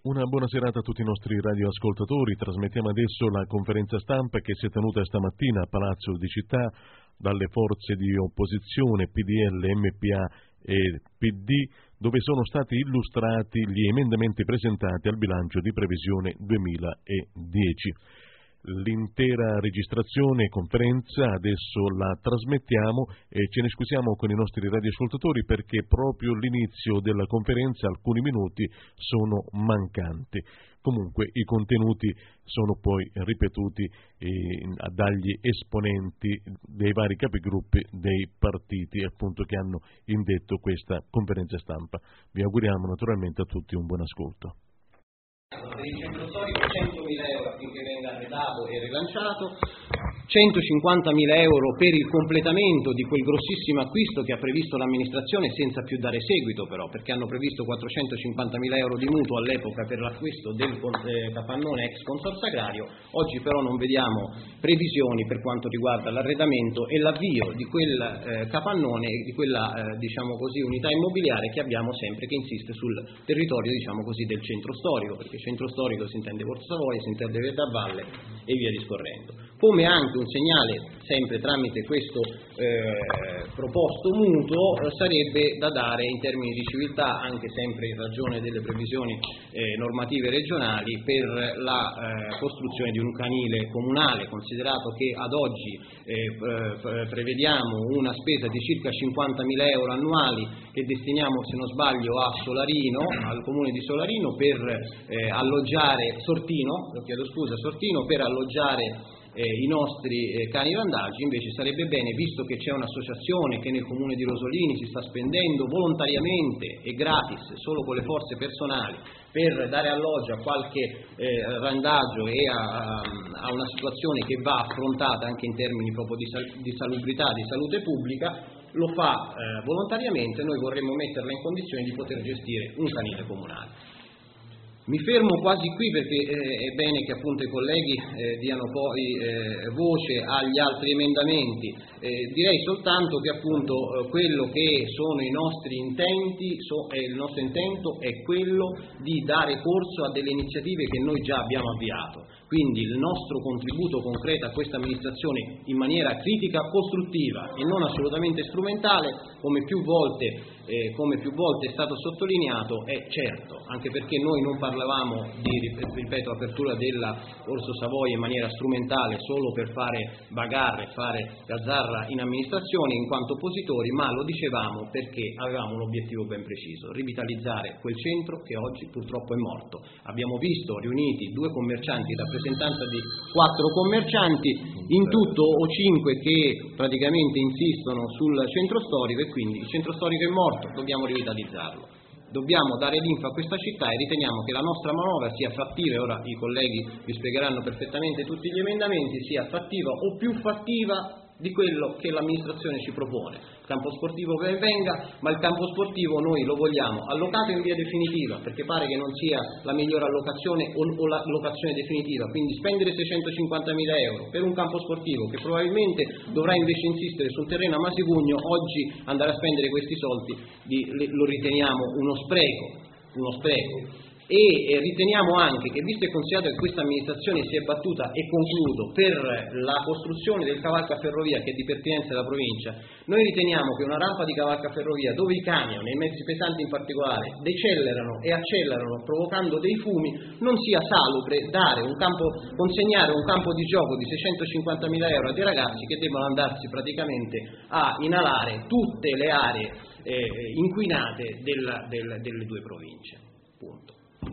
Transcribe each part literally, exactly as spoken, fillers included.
Una buona serata a tutti i nostri radioascoltatori. Trasmettiamo adesso la conferenza stampa che si è tenuta stamattina a Palazzo di Città dalle forze di opposizione P D L, M P A e P D, dove sono stati illustrati gli emendamenti presentati al bilancio di previsione duemiladieci. L'intera registrazione e conferenza adesso la trasmettiamo e ce ne scusiamo con i nostri radioascoltatori perché proprio l'inizio della conferenza alcuni minuti sono mancanti. Comunque i contenuti sono poi ripetuti eh, dagli esponenti dei vari capigruppi dei partiti appunto che hanno indetto questa conferenza stampa. Vi auguriamo naturalmente a tutti un buon ascolto. Per il centro storico centomila euro affinché venga arredato e rilanciato, centocinquantamila euro per il completamento di quel grossissimo acquisto che ha previsto l'amministrazione senza più dare seguito però, perché hanno previsto quattrocentocinquantamila euro di mutuo all'epoca per l'acquisto del eh, capannone ex consorzio agrario. Oggi però non vediamo previsioni per quanto riguarda l'arredamento e l'avvio di quel eh, capannone e di quella eh, diciamo così unità immobiliare che abbiamo sempre, che insiste sul territorio diciamo così del centro storico, perché centro storico si intende Porto Savoia, si intende Verde a Valle e via discorrendo. Come anche un segnale, sempre tramite questo eh, proposto mutuo, eh, sarebbe da dare in termini di civiltà, anche sempre in ragione delle previsioni eh, normative regionali, per la eh, costruzione di un canile comunale, considerato che ad oggi eh, prevediamo una spesa di circa cinquantamila euro annuali che destiniamo, se non sbaglio, a Solarino, al comune di Solarino, per eh, alloggiare Sortino, lo chiedo scusa, Sortino, per alloggiare Eh, i nostri eh, cani randaggi. Invece sarebbe bene, visto che c'è un'associazione che nel comune di Rosolini si sta spendendo volontariamente e gratis, solo con le forze personali, per dare alloggio a qualche eh, randaggio e a, a una situazione che va affrontata anche in termini proprio di, sal- di salubrità, di salute pubblica, lo fa eh, volontariamente. Noi vorremmo metterla in condizione di poter gestire un canile comunale. Mi fermo quasi qui perché eh, è bene che appunto i colleghi eh, diano poi eh, voce agli altri emendamenti. Eh, direi soltanto che appunto eh, quello che sono i nostri intenti, so, eh, il nostro intento è quello di dare corso a delle iniziative che noi già abbiamo avviato. Quindi il nostro contributo concreto a questa amministrazione in maniera critica, costruttiva e non assolutamente strumentale, come più volte Eh, come più volte è stato sottolineato, è certo, anche perché noi non parlavamo di, ripeto, apertura della Orso Savoia in maniera strumentale solo per fare bagarre, fare gazzarra in amministrazione in quanto oppositori, ma lo dicevamo perché avevamo un obiettivo ben preciso: rivitalizzare quel centro che oggi purtroppo è morto. Abbiamo visto riuniti due commercianti, in rappresentanza di quattro commercianti, in tutto o cinque, che praticamente insistono sul centro storico, e quindi il centro storico è morto. Dobbiamo rivitalizzarlo, dobbiamo dare linfa a questa città e riteniamo che la nostra manovra sia fattiva, e ora i colleghi vi spiegheranno perfettamente tutti gli emendamenti, sia fattiva o più fattiva di quello che l'amministrazione ci propone. Il campo sportivo ben venga, ma il campo sportivo noi lo vogliamo allocato in via definitiva, perché pare che non sia la migliore allocazione o, o la locazione definitiva. Quindi spendere seicentocinquantamila euro per un campo sportivo che probabilmente dovrà invece insistere sul terreno a Masigugno, oggi andare a spendere questi soldi di, lo riteniamo uno spreco, uno spreco. E eh, riteniamo anche che, visto e considerato che questa amministrazione si è battuta, e concludo, per la costruzione del cavalco a ferrovia che è di pertinenza della provincia, noi riteniamo che una rampa di cavalco a ferrovia dove i camion e i mezzi pesanti in particolare decelerano e accelerano provocando dei fumi non sia salubre dare un campo, consegnare un campo di gioco di seicentocinquantamila euro a dei ragazzi che devono andarsi praticamente a inalare tutte le aree eh, inquinate della, del, delle due province. Punto.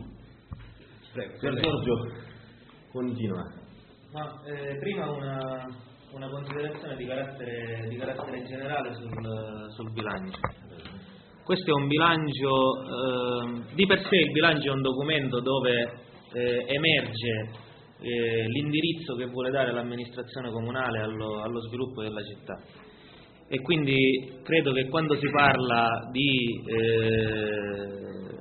Prego, Giorgio, continua. Ma eh, prima una, una considerazione di carattere, di carattere generale sul, sul bilancio. Questo è un bilancio, eh, di per sé il bilancio è un documento dove eh, emerge eh, l'indirizzo che vuole dare l'amministrazione comunale allo, allo sviluppo della città. E quindi credo che quando si parla di eh,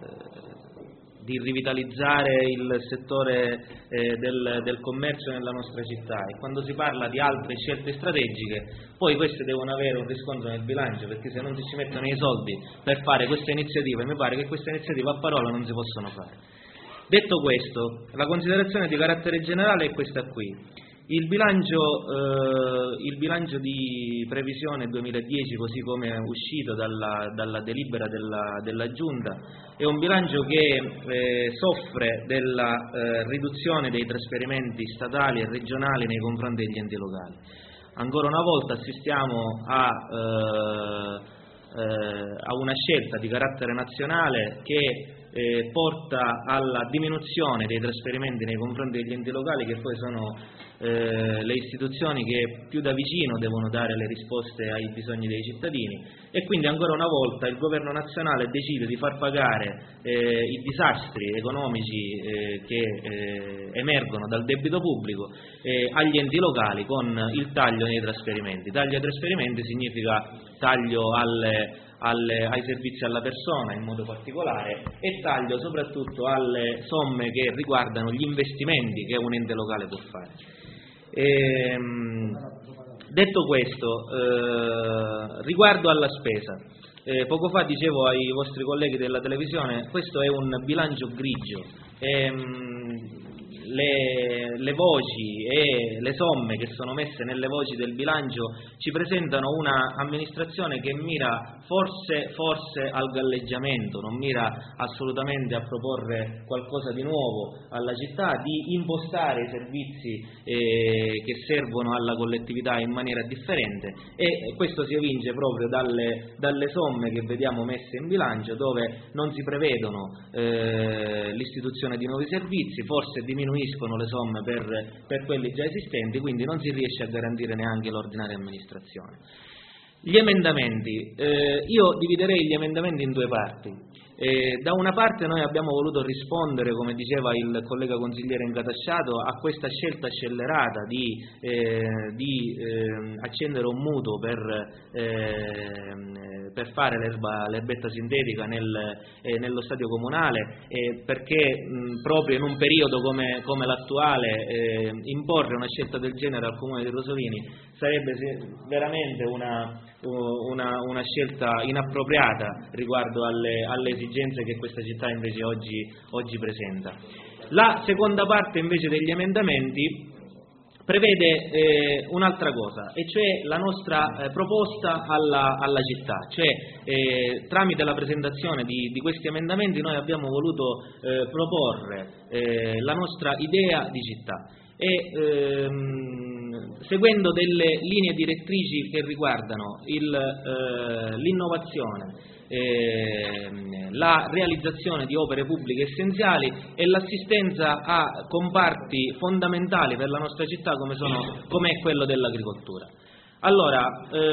di rivitalizzare il settore eh, del, del commercio nella nostra città, e quando si parla di altre scelte strategiche, poi queste devono avere un riscontro nel bilancio, perché se non si mettono i soldi per fare queste iniziative, mi pare che queste iniziative a parola non si possono fare. Detto questo, la considerazione di carattere generale è questa qui. Il bilancio, eh, il bilancio di previsione duemiladieci, così come è uscito dalla, dalla delibera della, della Giunta, è un bilancio che eh, soffre della eh, riduzione dei trasferimenti statali e regionali nei confronti degli enti locali. Ancora una volta assistiamo a, eh, eh, a una scelta di carattere nazionale che Eh, porta alla diminuzione dei trasferimenti nei confronti degli enti locali, che poi sono eh, le istituzioni che più da vicino devono dare le risposte ai bisogni dei cittadini, e quindi ancora una volta il governo nazionale decide di far pagare eh, i disastri economici eh, che eh, emergono dal debito pubblico eh, agli enti locali con il taglio nei trasferimenti. Taglio ai trasferimenti significa taglio alle Alle, ai servizi alla persona in modo particolare, e taglio soprattutto alle somme che riguardano gli investimenti che un ente locale può fare. E, detto questo, eh, riguardo alla spesa, eh, poco fa dicevo ai vostri colleghi della televisione, questo è un bilancio grigio. E, Le, le voci e le somme che sono messe nelle voci del bilancio ci presentano una amministrazione che mira forse, forse al galleggiamento, non mira assolutamente a proporre qualcosa di nuovo alla città, di impostare i servizi eh, che servono alla collettività in maniera differente, e questo si evince proprio dalle, dalle somme che vediamo messe in bilancio, dove non si prevedono eh, l'istituzione di nuovi servizi, forse diminuiscono le somme per, per quelli già esistenti, quindi non si riesce a garantire neanche l'ordinaria amministrazione. Gli emendamenti, eh, io dividerei gli emendamenti in due parti. Eh, da una parte noi abbiamo voluto rispondere, come diceva il collega consigliere Incatasciato, a questa scelta scellerata di, eh, di eh, accendere un mutuo per, eh, per fare l'erba, l'erbetta sintetica nel, eh, nello stadio comunale, eh, perché mh, proprio in un periodo come, come l'attuale eh, imporre una scelta del genere al Comune di Rosolini sarebbe veramente una, una, una scelta inappropriata riguardo alle, alle esigenze che questa città invece oggi, oggi presenta. La seconda parte invece degli emendamenti prevede eh, un'altra cosa, e cioè la nostra eh, proposta alla, alla città, cioè eh, tramite la presentazione di, di questi emendamenti noi abbiamo voluto eh, proporre eh, la nostra idea di città, e ehm, seguendo delle linee direttrici che riguardano il, eh, l'innovazione, Eh, la realizzazione di opere pubbliche essenziali e l'assistenza a comparti fondamentali per la nostra città come, sono, come è quello dell'agricoltura. Allora,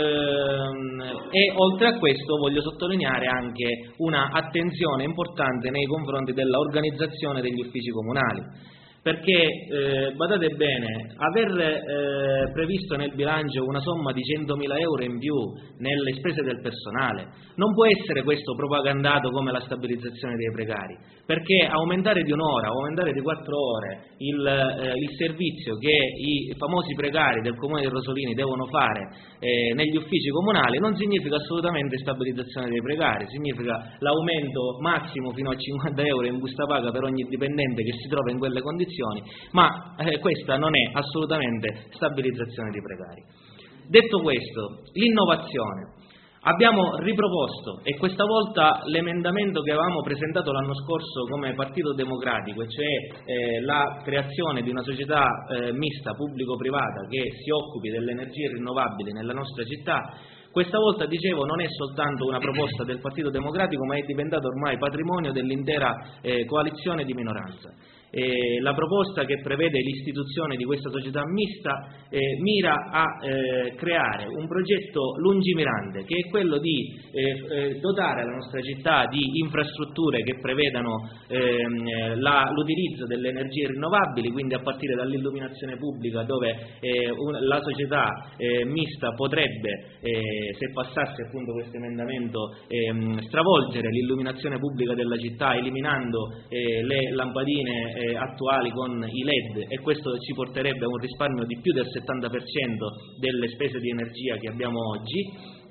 ehm, e oltre a questo voglio sottolineare anche una attenzione importante nei confronti dell'organizzazione degli uffici comunali, perché, eh, badate bene, aver eh, previsto nel bilancio una somma di centomila euro in più nelle spese del personale non può essere questo propagandato come la stabilizzazione dei precari, perché aumentare di un'ora, aumentare di quattro ore il, eh, il servizio che i famosi precari del Comune di Rosolini devono fare eh, negli uffici comunali non significa assolutamente stabilizzazione dei precari, significa l'aumento massimo fino a cinquanta euro in busta paga per ogni dipendente che si trova in quelle condizioni, ma eh, questa non è assolutamente stabilizzazione dei precari. Detto questo, l'innovazione. Abbiamo riproposto, e questa volta l'emendamento che avevamo presentato l'anno scorso come Partito Democratico, cioè eh, la creazione di una società eh, mista pubblico-privata che si occupi delle energie rinnovabili nella nostra città, questa volta, dicevo, non è soltanto una proposta del Partito Democratico, ma è diventato ormai patrimonio dell'intera eh, coalizione di minoranza. Eh, la proposta che prevede l'istituzione di questa società mista eh, mira a eh, creare un progetto lungimirante, che è quello di eh, eh, dotare la nostra città di infrastrutture che prevedano ehm, la, l'utilizzo delle energie rinnovabili, quindi a partire dall'illuminazione pubblica, dove eh, un, la società eh, mista potrebbe, eh, se passasse appunto questo emendamento, ehm, stravolgere l'illuminazione pubblica della città, eliminando eh, le lampadine Eh, attuali con i L E D, e questo ci porterebbe a un risparmio di più del settanta per cento delle spese di energia che abbiamo oggi.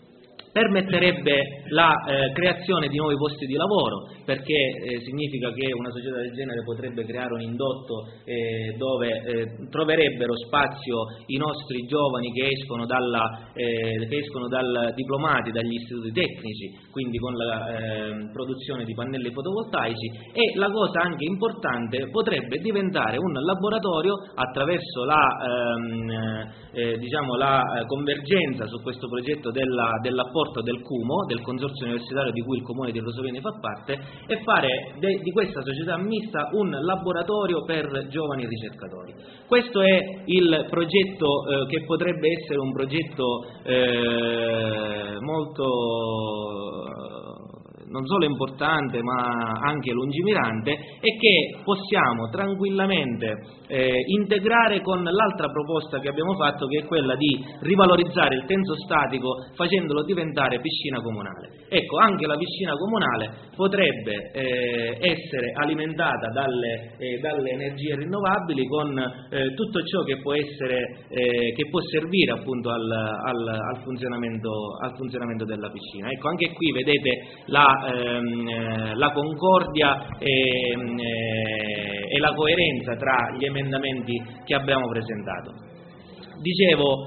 permetterebbe la eh, creazione di nuovi posti di lavoro, perché eh, significa che una società del genere potrebbe creare un indotto eh, dove eh, troverebbero spazio i nostri giovani che escono, dalla, eh, che escono dal diplomati dagli istituti tecnici, quindi con la eh, produzione di pannelli fotovoltaici, e la cosa anche importante, potrebbe diventare un laboratorio attraverso la, ehm, eh, diciamo, la convergenza su questo progetto della, dell'apporto del CUMO, del consorzio universitario di cui il Comune di Rosolini fa parte, e fare de, di questa società mista un laboratorio per giovani ricercatori. Questo è il progetto eh, che potrebbe essere un progetto eh, molto non solo importante ma anche lungimirante, e che possiamo tranquillamente eh, integrare con l'altra proposta che abbiamo fatto, che è quella di rivalorizzare il tenso statico facendolo diventare piscina comunale. Ecco, anche la piscina comunale potrebbe eh, essere alimentata dalle, eh, dalle energie rinnovabili, con eh, tutto ciò che può essere eh, che può servire appunto al, al, al, funzionamento, al funzionamento della piscina. Ecco, anche qui vedete la Ehm, la concordia e, eh, e la coerenza tra gli emendamenti che abbiamo presentato. Dicevo,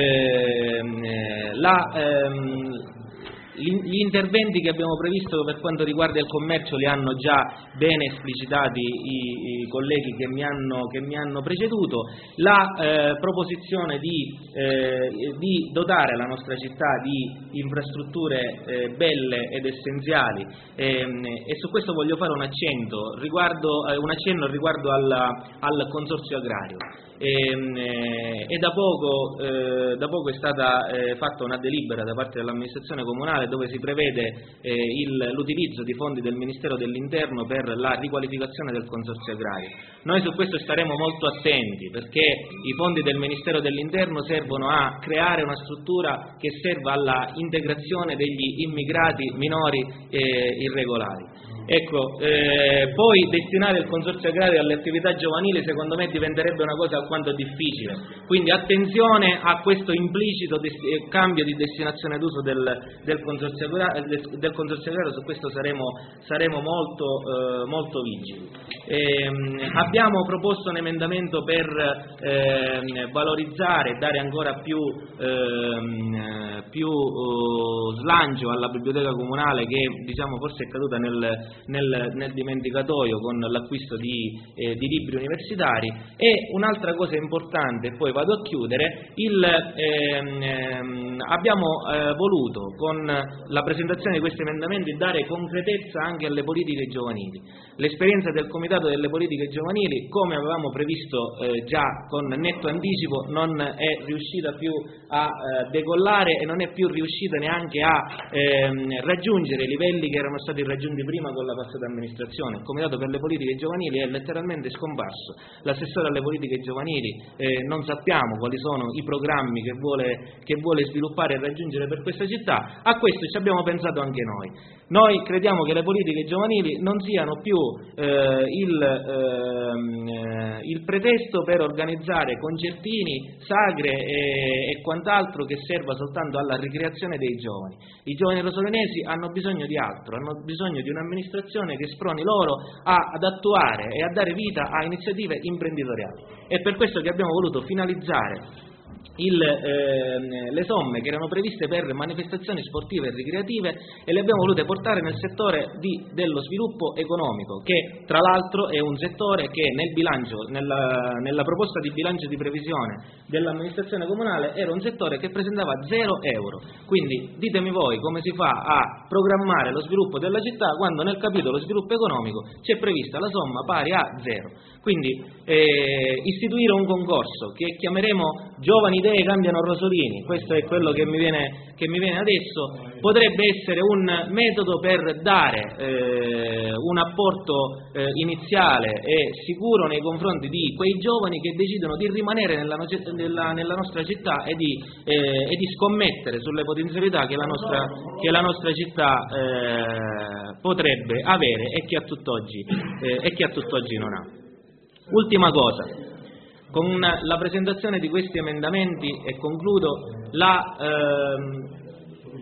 ehm, la, ehm, gli interventi che abbiamo previsto per quanto riguarda il commercio li hanno già bene esplicitati i, i colleghi che mi hanno, che mi hanno preceduto. La eh, proposizione di, eh, di dotare la nostra città di infrastrutture eh, belle ed essenziali, ehm, e su questo voglio fare un accento riguardo, eh, un accenno riguardo alla, al consorzio agrario. E, e da, poco, eh, da poco è stata eh, fatta una delibera da parte dell'amministrazione comunale dove si prevede eh, l'utilizzo di fondi del Ministero dell'Interno per la riqualificazione del consorzio agrario. Noi su questo staremo molto attenti, perché i fondi del Ministero dell'Interno servono a creare una struttura che serva alla integrazione degli immigrati minori eh, irregolari. Ecco, eh, poi destinare il consorzio agrario alle attività giovanili secondo me diventerebbe una cosa alquanto difficile, quindi attenzione a questo implicito cambio di destinazione d'uso del, del, consorzio agrario, del consorzio agrario. Su questo saremo, saremo molto, eh, molto vigili. Eh, abbiamo proposto un emendamento per eh, valorizzare e dare ancora più, eh, più uh, slancio alla biblioteca comunale, che diciamo forse è caduta nel Nel, nel dimenticatoio con l'acquisto di, eh, di libri universitari. E un'altra cosa importante, e poi vado a chiudere, il, ehm, ehm, abbiamo eh, voluto con la presentazione di questi emendamenti dare concretezza anche alle politiche giovanili. L'esperienza del Comitato delle Politiche Giovanili, come avevamo previsto eh, già con netto anticipo, non è riuscita più a eh, decollare e non è più riuscita neanche a ehm, raggiungere i livelli che erano stati raggiunti prima con la passata amministrazione. Il Comitato per le Politiche Giovanili è letteralmente scomparso. L'assessore alle politiche giovanili eh, non sappiamo quali sono i programmi che vuole, che vuole sviluppare e raggiungere per questa città. A questo ci abbiamo pensato anche noi. Noi crediamo che le politiche giovanili non siano più eh, il, eh, il pretesto per organizzare concertini, sagre e, e quant'altro che serva soltanto alla ricreazione dei giovani. I giovani rosolinesi hanno bisogno di altro, hanno bisogno di un'amministrazione che sproni loro a, ad attuare e a dare vita a iniziative imprenditoriali. È per questo che abbiamo voluto finalizzare Il, eh, le somme che erano previste per manifestazioni sportive e ricreative e le abbiamo volute portare nel settore di, dello sviluppo economico, che tra l'altro è un settore che nel bilancio, nella, nella proposta di bilancio di previsione dell'amministrazione comunale era un settore che presentava zero euro. Quindi ditemi voi come si fa a programmare lo sviluppo della città quando nel capitolo sviluppo economico c'è prevista la somma pari a zero. Quindi eh, istituire un concorso che chiameremo Giovani Idee Cambiano Rosolini, questo è quello che mi viene, che mi viene adesso, potrebbe essere un metodo per dare eh, un apporto eh, iniziale e sicuro nei confronti di quei giovani che decidono di rimanere nella, nella, nella nostra città e di, eh, e di scommettere sulle potenzialità che la nostra, che la nostra città eh, potrebbe avere e che a tutt'oggi, eh, e che a tutt'oggi non ha. Ultima cosa, con la presentazione di questi emendamenti, e concludo, la, ehm,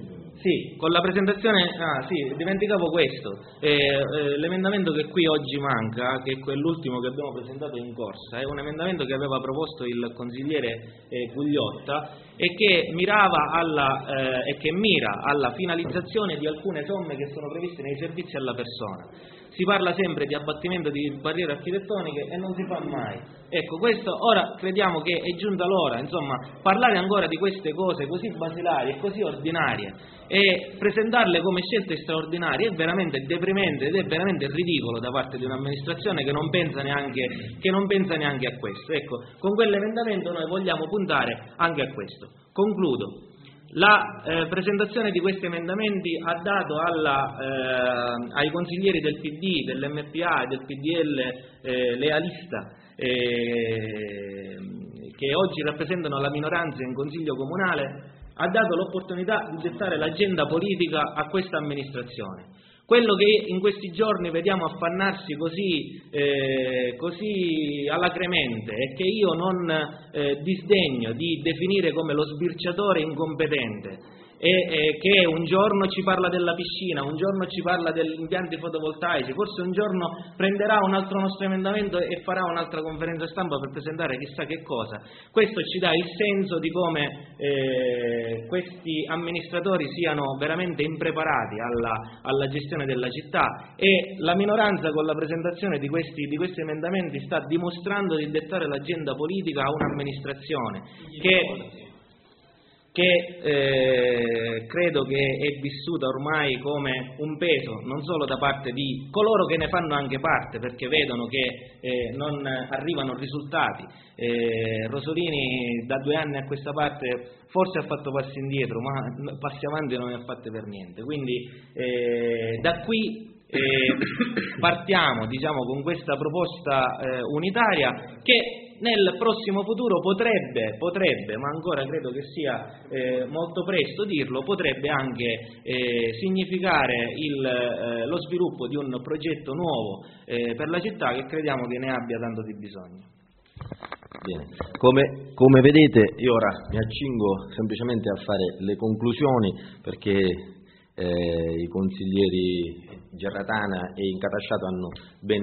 Sì, con la presentazione, ah sì, dimenticavo questo, eh, eh, l'emendamento che qui oggi manca, che è quell'ultimo che abbiamo presentato in corsa, è un emendamento che aveva proposto il consigliere eh, Gugliotta e che mirava alla, eh, e che mira alla finalizzazione di alcune somme che sono previste nei servizi alla persona. Si parla sempre di abbattimento di barriere architettoniche e non si fa mai. Ecco, questo ora crediamo che è giunta l'ora, insomma, parlare ancora di queste cose così basilari e così ordinarie e presentarle come scelte straordinarie è veramente deprimente ed è veramente ridicolo da parte di un'amministrazione che non pensa neanche, che non pensa neanche a questo. Ecco, con quell'emendamento noi vogliamo puntare anche a questo. Concludo. La eh, presentazione di questi emendamenti ha dato alla, eh, ai consiglieri del P D, dell'M P A e del P D L eh, lealista eh, che oggi rappresentano la minoranza in Consiglio Comunale, ha dato l'opportunità di dettare l'agenda politica a questa amministrazione. Quello che in questi giorni vediamo affannarsi così, eh, così alacremente e che io non eh, disdegno di definire come lo sbirciatore incompetente, e, e che un giorno ci parla della piscina, un giorno ci parla degli impianti fotovoltaici, forse un giorno prenderà un altro nostro emendamento e farà un'altra conferenza stampa per presentare chissà che cosa. Questo ci dà il senso di come eh, questi amministratori siano veramente impreparati alla, alla gestione della città, e la minoranza con la presentazione di questi, di questi emendamenti sta dimostrando di dettare l'agenda politica a un'amministrazione che che eh, credo che è vissuta ormai come un peso non solo da parte di coloro che ne fanno anche parte, perché vedono che eh, non arrivano risultati. Eh, Rosolini da due anni a questa parte forse ha fatto passi indietro, ma passi avanti non ne ha fatte per niente. Quindi eh, da qui eh, partiamo, diciamo, con questa proposta eh, unitaria che nel prossimo futuro potrebbe, potrebbe, ma ancora credo che sia eh, molto presto dirlo, potrebbe anche eh, significare il, eh, lo sviluppo di un progetto nuovo eh, per la città che crediamo che ne abbia tanto di bisogno. Bene. Come, come vedete io ora mi accingo semplicemente a fare le conclusioni, perché Eh, i consiglieri Gerratana e Incatasciato hanno ben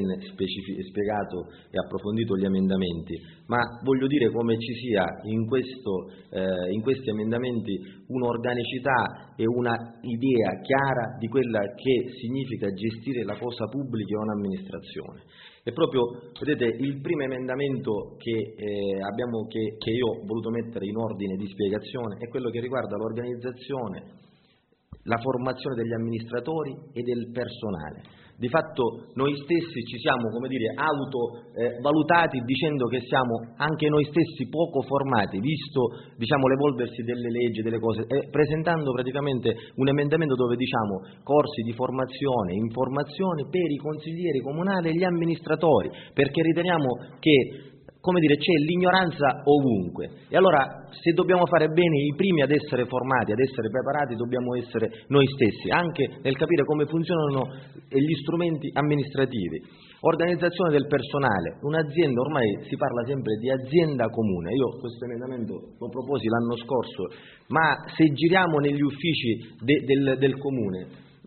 spiegato e approfondito gli emendamenti, ma voglio dire come ci sia in, questo, eh, in questi emendamenti un'organicità e una idea chiara di quella che significa gestire la cosa pubblica e un'amministrazione. E proprio, vedete, il primo emendamento che, eh, abbiamo, che, che io ho voluto mettere in ordine di spiegazione è quello che riguarda l'organizzazione, la formazione degli amministratori e del personale. Di fatto noi stessi ci siamo, come dire, autovalutati eh, dicendo che siamo anche noi stessi poco formati, visto, diciamo, l'evolversi delle leggi, delle cose, e presentando praticamente un emendamento dove diciamo corsi di formazione, informazione per i consiglieri comunali e gli amministratori, perché riteniamo che, come dire, c'è l'ignoranza ovunque, e allora se dobbiamo fare bene i primi ad essere formati, ad essere preparati, dobbiamo essere noi stessi, anche nel capire come funzionano gli strumenti amministrativi. Organizzazione del personale, un'azienda, ormai si parla sempre di azienda comune, io questo emendamento lo proposi l'anno scorso, ma se giriamo negli uffici de, del, del comune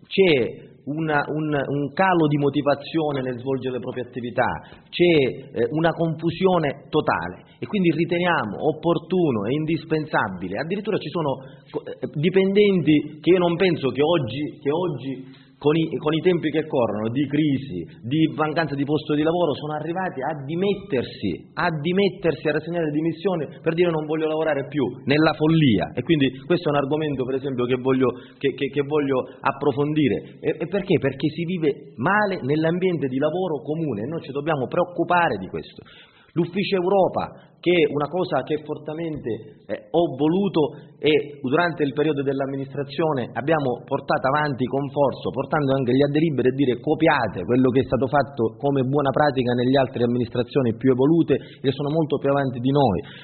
c'è Una, un, un calo di motivazione nel svolgere le proprie attività, c'è eh, una confusione totale, e quindi riteniamo opportuno e indispensabile. Addirittura ci sono eh, dipendenti che io non penso che oggi, che oggi con, i, con i tempi che corrono, di crisi, di mancanza di posto di lavoro, sono arrivati a dimettersi, a dimettersi, a rassegnare le dimissioni per dire non voglio lavorare più, nella follia. E quindi questo è un argomento, per esempio, che voglio, che, che, che voglio approfondire. E, e perché? Perché si vive male nell'ambiente di lavoro comune e noi ci dobbiamo preoccupare di questo. L'Ufficio Europa, che è una cosa che fortemente eh, ho voluto e durante il periodo dell'amministrazione abbiamo portato avanti con forza, portando anche gli addeliberi e dire copiate quello che è stato fatto come buona pratica nelle altre amministrazioni più evolute che sono molto più avanti di noi.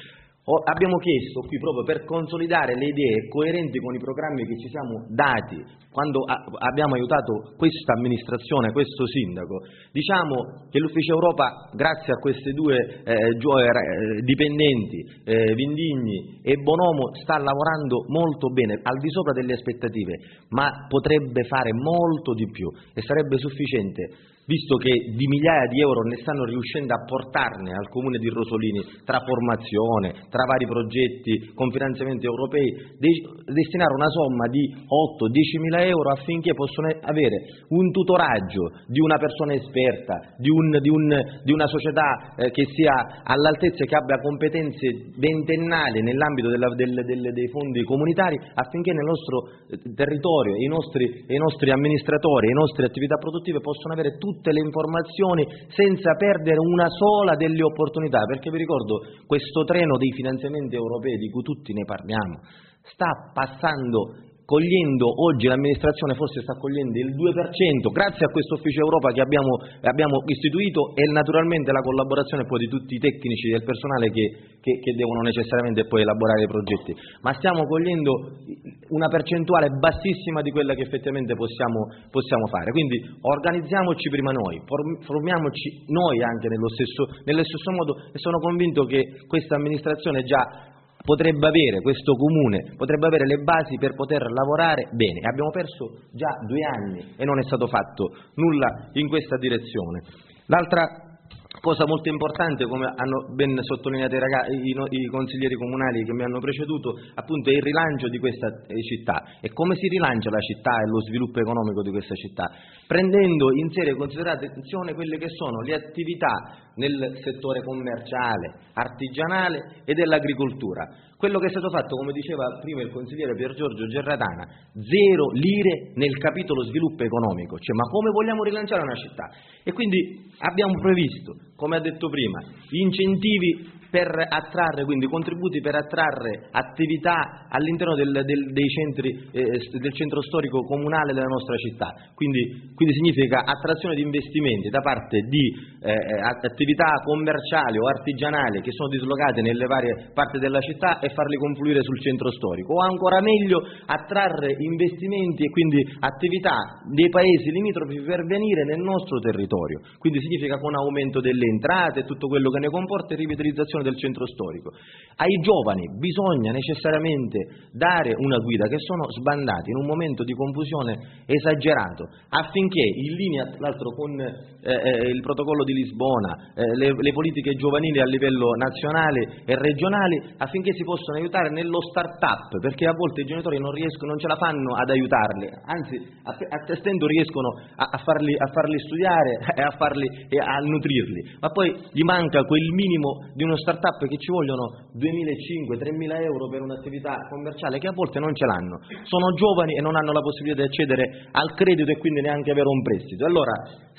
O abbiamo chiesto qui proprio per consolidare le idee coerenti con i programmi che ci siamo dati quando a, abbiamo aiutato questa amministrazione, questo sindaco. Diciamo che l'Ufficio Europa, grazie a questi due eh, gio- eh, dipendenti, eh, Vindigni e Bonomo, sta lavorando molto bene, al di sopra delle aspettative, ma potrebbe fare molto di più e sarebbe sufficiente, visto che di migliaia di euro ne stanno riuscendo a portarne al Comune di Rosolini tra formazione, tra vari progetti con finanziamenti europei, de- destinare una somma di otto dieci mila euro affinché possano avere un tutoraggio di una persona esperta, di, un, di, un, di una società eh, che sia all'altezza e che abbia competenze ventennali nell'ambito della, del, del, dei fondi comunitari, affinché nel nostro territorio i nostri, i nostri amministratori, le nostre attività produttive possano avere tutte tutte le informazioni senza perdere una sola delle opportunità, perché vi ricordo, questo treno dei finanziamenti europei di cui tutti ne parliamo sta passando, cogliendo oggi l'amministrazione forse sta cogliendo il due per cento grazie a questo Ufficio Europa che abbiamo, abbiamo istituito, e naturalmente la collaborazione poi di tutti i tecnici e del personale che, che, che devono necessariamente poi elaborare i progetti, ma stiamo cogliendo una percentuale bassissima di quella che effettivamente possiamo, possiamo fare. Quindi organizziamoci prima noi, formiamoci noi anche nello stesso, nello stesso modo, e sono convinto che questa amministrazione già potrebbe avere, questo comune potrebbe avere le basi per poter lavorare bene. Abbiamo perso già due anni e non è stato fatto nulla in questa direzione. L'altra cosa molto importante, come hanno ben sottolineato i, ragazzi, i, i consiglieri comunali che mi hanno preceduto, appunto è il rilancio di questa città. E come si rilancia la città e lo sviluppo economico di questa città? Prendendo in seria considerazione quelle che sono le attività nel settore commerciale, artigianale e dell'agricoltura. Quello che è stato fatto, come diceva prima il consigliere Pier Giorgio Gerratana, zero lire nel capitolo sviluppo economico, cioè ma come vogliamo rilanciare una città? E quindi abbiamo previsto, come ha detto prima, incentivi per attrarre, quindi contributi per attrarre attività all'interno del, del, dei centri, eh, del centro storico comunale della nostra città, quindi, quindi significa attrazione di investimenti da parte di eh, attività commerciali o artigianali che sono dislocate nelle varie parti della città e farli confluire sul centro storico, o ancora meglio attrarre investimenti e quindi attività dei paesi limitrofi per venire nel nostro territorio, quindi significa con aumento delle entrate e tutto quello che ne comporta e rivitalizzazione del centro storico. Ai giovani bisogna necessariamente dare una guida, che sono sbandati in un momento di confusione esagerato, affinché in linea tra l'altro con eh, il protocollo di Lisbona, eh, le, le politiche giovanili a livello nazionale e regionali, affinché si possano aiutare nello start-up, perché a volte i genitori non riescono, non ce la fanno ad aiutarli, anzi a, a stento riescono a, a, farli, a farli studiare e a, farli, e a nutrirli, ma poi gli manca quel minimo di uno start-up che ci vogliono duemilacinquecento tremila euro per un'attività commerciale, che a volte non ce l'hanno, sono giovani e non hanno la possibilità di accedere al credito e quindi neanche avere un prestito. Allora,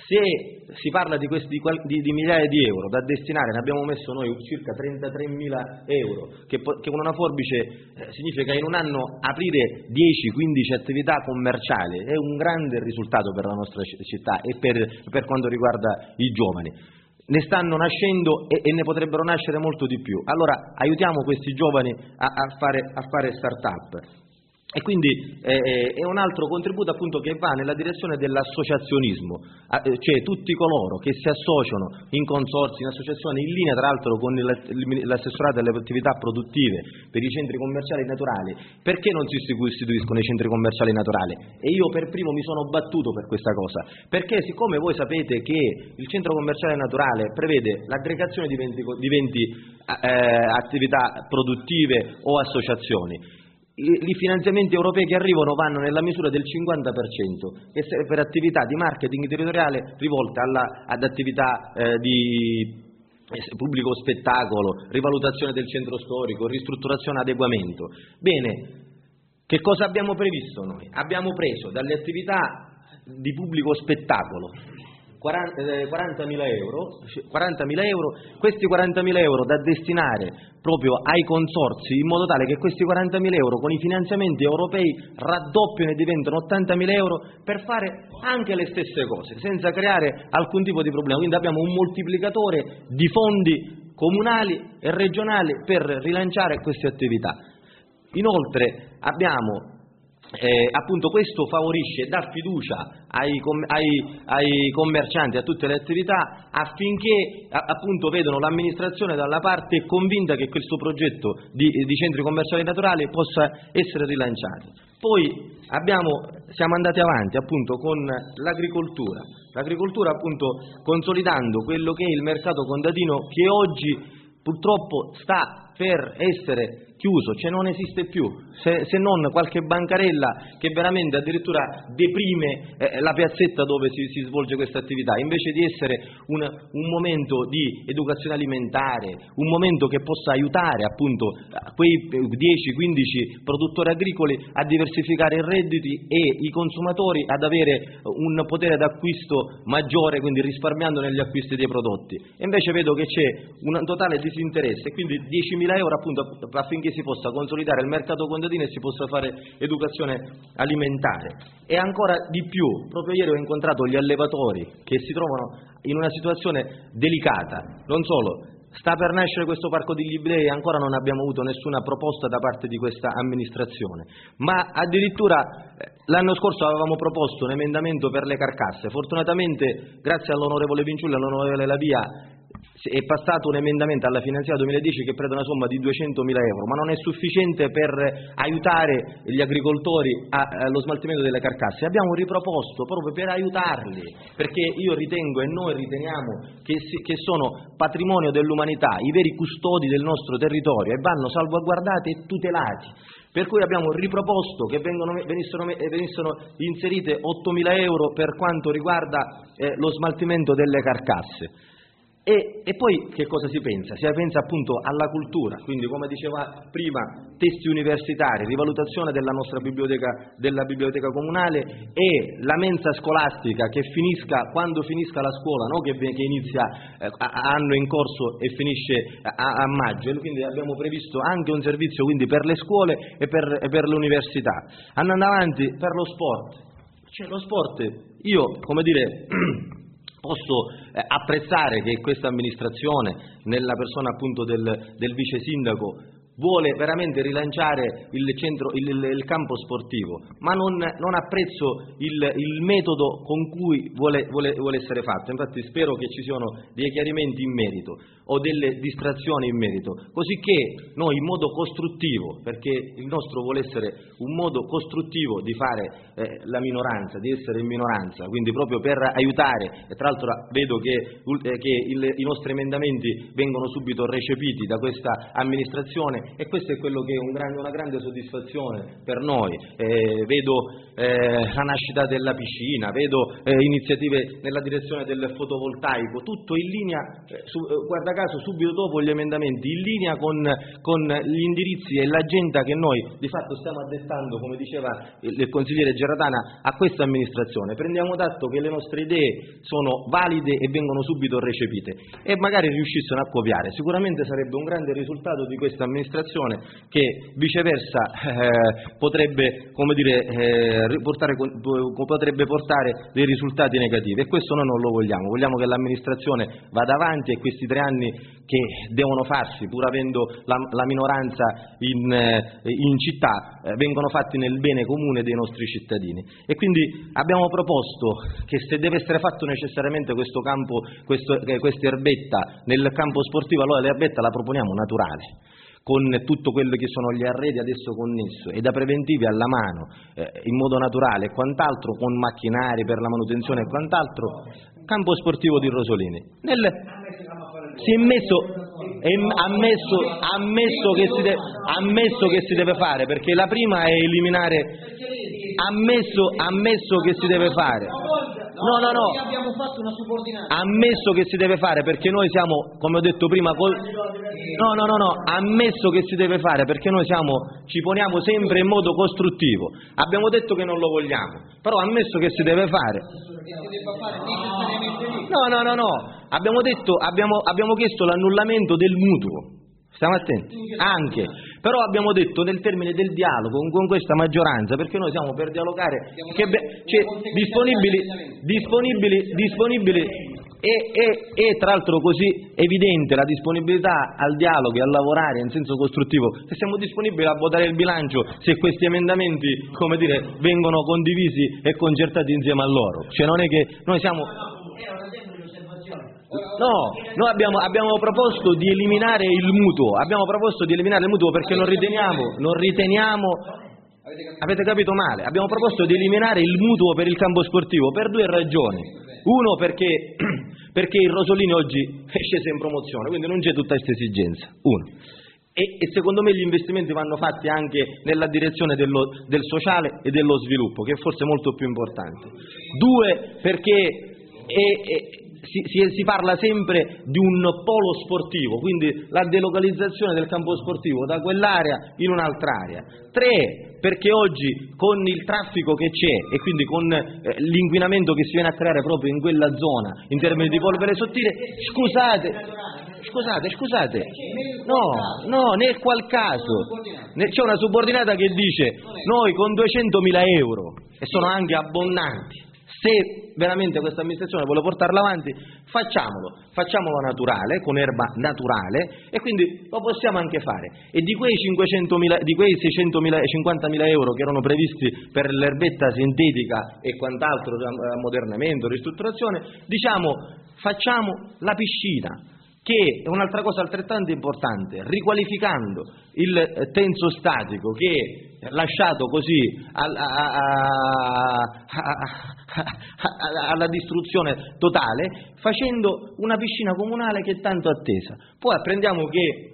se si parla di, questi, di, di migliaia di euro da destinare, ne abbiamo messo noi circa trentatremila euro, che, che con una forbice eh, significa in un anno aprire dieci quindici attività commerciali, è un grande risultato per la nostra città e per, per quanto riguarda i giovani. Ne stanno nascendo e, e ne potrebbero nascere molto di più. Allora aiutiamo questi giovani a, a fare, a fare start-up. E quindi eh, è un altro contributo appunto che va nella direzione dell'associazionismo, eh, cioè tutti coloro che si associano in consorzi, in associazioni, in linea tra l'altro con l'assessorato alle attività produttive per i centri commerciali naturali. Perché non si istituiscono i centri commerciali naturali? E io per primo mi sono battuto per questa cosa, perché siccome voi sapete che il centro commerciale naturale prevede l'aggregazione di venti, di venti eh, attività produttive o associazioni, i finanziamenti europei che arrivano vanno nella misura del cinquanta per cento per attività di marketing territoriale rivolte alla, ad attività eh, di pubblico spettacolo, rivalutazione del centro storico, ristrutturazione, adeguamento. Bene, che cosa abbiamo previsto noi? Abbiamo preso dalle attività di pubblico spettacolo quarantamila euro, quarantamila euro, questi quarantamila euro da destinare proprio ai consorzi, in modo tale che questi quarantamila euro con i finanziamenti europei raddoppiano e diventano ottantamila euro per fare anche le stesse cose, senza creare alcun tipo di problema. Quindi abbiamo un moltiplicatore di fondi comunali e regionali per rilanciare queste attività. Inoltre abbiamo Eh, appunto questo favorisce e dà fiducia ai, ai, ai commercianti, a tutte le attività, affinché a, appunto vedano l'amministrazione dalla parte e convinta che questo progetto di, di centri commerciali naturali possa essere rilanciato. Poi abbiamo, siamo andati avanti appunto con l'agricoltura, l'agricoltura appunto consolidando quello che è il mercato contadino, che oggi purtroppo sta per essere chiuso, cioè non esiste più, se, se non qualche bancarella che veramente addirittura deprime eh, la piazzetta dove si, si svolge questa attività, invece di essere un, un momento di educazione alimentare, un momento che possa aiutare appunto quei dieci quindici produttori agricoli a diversificare i redditi e i consumatori ad avere un potere d'acquisto maggiore, quindi risparmiando negli acquisti dei prodotti. E invece vedo che c'è un totale disinteresse, quindi diecimila euro appunto affinché si possa consolidare il mercato contadino e si possa fare educazione alimentare. E ancora di più, proprio ieri ho incontrato gli allevatori che si trovano in una situazione delicata. Non solo, sta per nascere questo parco di Liblei e ancora non abbiamo avuto nessuna proposta da parte di questa amministrazione, ma addirittura l'anno scorso avevamo proposto un emendamento per le carcasse. Fortunatamente, grazie all'onorevole Vinciulli e all'onorevole Lavia, è passato un emendamento alla finanziaria duemiladieci che prevede una somma di duecentomila euro, ma non è sufficiente per aiutare gli agricoltori allo smaltimento delle carcasse. Abbiamo riproposto proprio per aiutarli, perché io ritengo e noi riteniamo che, si, che sono patrimonio dell'umanità, i veri custodi del nostro territorio, e vanno salvaguardati e tutelati. Per cui abbiamo riproposto che vengono, venissero, venissero inserite ottomila euro per quanto riguarda eh, lo smaltimento delle carcasse. E, e poi che cosa si pensa? Si pensa appunto alla cultura, quindi come diceva prima, testi universitari, rivalutazione della nostra biblioteca, della biblioteca comunale, e la mensa scolastica che finisca quando finisca la scuola, no? che, che inizia eh, anno in corso e finisce a, a maggio. E quindi abbiamo previsto anche un servizio quindi per le scuole e per, e per le università. Andando avanti, per lo sport, cioè lo sport, io come dire posso eh, apprezzare che questa amministrazione, nella persona appunto del, del vice sindaco, vuole veramente rilanciare il, centro, il, il campo sportivo, ma non, non apprezzo il, il metodo con cui vuole, vuole, vuole essere fatto. Infatti spero che ci siano dei chiarimenti in merito o delle distrazioni in merito, così che noi in modo costruttivo, perché il nostro vuole essere un modo costruttivo di fare eh, la minoranza, di essere in minoranza, quindi proprio per aiutare, e tra l'altro vedo che, eh, che il, i nostri emendamenti vengono subito recepiti da questa amministrazione, e questo è quello che è un grande, una grande soddisfazione per noi. Eh, vedo eh, la nascita della piscina, vedo eh, iniziative nella direzione del fotovoltaico, tutto in linea, eh, su, eh, guarda caso subito dopo gli emendamenti, in linea con, con gli indirizzi e l'agenda che noi di fatto stiamo addettando, come diceva il, il consigliere Gerratana, a questa amministrazione. Prendiamo d'atto che le nostre idee sono valide e vengono subito recepite, e magari riuscissero a copiare. Sicuramente sarebbe un grande risultato di questa amministrazione, che viceversa eh, potrebbe, come dire, eh, portare, potrebbe portare dei risultati negativi, e questo noi non lo vogliamo. Vogliamo che l'amministrazione vada avanti, e questi tre anni che devono farsi, pur avendo la, la minoranza in, eh, in città, eh, vengono fatti nel bene comune dei nostri cittadini. E quindi abbiamo proposto che se deve essere fatto necessariamente questo campo, questo, eh, questa erbetta nel campo sportivo, allora l'erbetta la proponiamo naturale, con tutto quello che sono gli arredi adesso connesso, e da preventivi alla mano, eh, in modo naturale e quant'altro, con macchinari per la manutenzione e quant'altro. Campo sportivo di Rosolini. Nel, si è messo, è ammesso, ammesso, che si deve, ammesso che si deve fare, perché la prima è eliminare, ammesso, ammesso che si deve fare. No, no, no, abbiamo fatto una subordinata. Ammesso che si deve fare, perché noi siamo, come ho detto prima, col... no, no, no, no, ammesso che si deve fare, perché noi siamo, ci poniamo sempre in modo costruttivo. Abbiamo detto che non lo vogliamo, però ammesso che si deve fare. No, no, no, no, abbiamo detto, abbiamo, abbiamo chiesto l'annullamento del mutuo. Stiamo attenti, anche, però abbiamo detto nel termine del dialogo con, con questa maggioranza, perché noi siamo per dialogare, che be, cioè, disponibili, disponibili, disponibili, è, è, è tra l'altro così evidente la disponibilità al dialogo e a lavorare in senso costruttivo che siamo disponibili a votare il bilancio se questi emendamenti, come dire, vengono condivisi e concertati insieme a loro. Cioè non è che noi siamo... No, noi abbiamo, abbiamo proposto di eliminare il mutuo, abbiamo proposto di eliminare il mutuo perché non riteniamo, non riteniamo, avete capito male, abbiamo proposto di eliminare il mutuo per il campo sportivo per due ragioni. Uno perché, perché il Rosolini oggi è sceso in promozione, quindi non c'è tutta questa esigenza, uno. E, e secondo me gli investimenti vanno fatti anche nella direzione dello, del sociale e dello sviluppo, che è forse molto più importante. Due, perché è, è, Si, si, si parla sempre di un polo sportivo, quindi la delocalizzazione del campo sportivo da quell'area in un'altra area. Tre, perché oggi con il traffico che c'è e quindi con eh, l'inquinamento che si viene a creare proprio in quella zona in termini di polvere sottile, scusate, scusate, scusate, no, no, nel qual caso c'è una subordinata che dice noi con duecentomila euro, e sono anche abbondanti, se veramente questa amministrazione vuole portarla avanti, facciamolo, facciamolo naturale, con erba naturale, e quindi lo possiamo anche fare. E di quei cinquecentomila, di quei seicentomila e cinquantamila euro che erano previsti per l'erbetta sintetica e quant'altro, ammodernamento, ristrutturazione, diciamo facciamo la piscina, che è un'altra cosa altrettanto importante, riqualificando il tenso statico che è lasciato così alla, alla distruzione totale, facendo una piscina comunale che è tanto attesa. Poi apprendiamo che